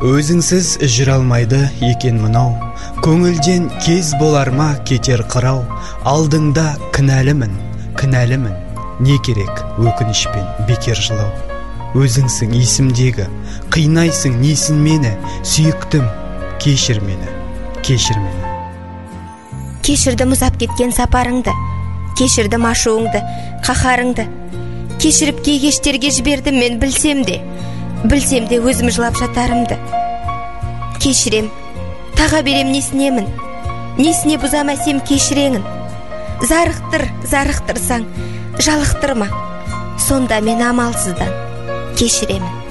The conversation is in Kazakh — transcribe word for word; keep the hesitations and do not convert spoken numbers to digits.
Өзіңсіз жүре алмайды екен мынау, көңілден кез болар ма кетер қырау. Алдыңда кінәлімін, кінәлімін, не керек өкінішпен бекер жылау. Өзіңсің есімдегі, қинайсың несін мені, сүйіктім, кешір мені, кешір мені. Кешірдім ұзап кеткен сапарыңды, кешірдім ашуыңды, қаһарыңды. Кешіріп кей кештерге жібердім мен білсем де, білсем де өзім жылап жатарымды. Кешірем, таға берем несінемін, несіне бұзам әсем кешіреңін. Зарықтыр, зарықтырсаң, жалықтырма, сонда мен амалсыздан кешіремін.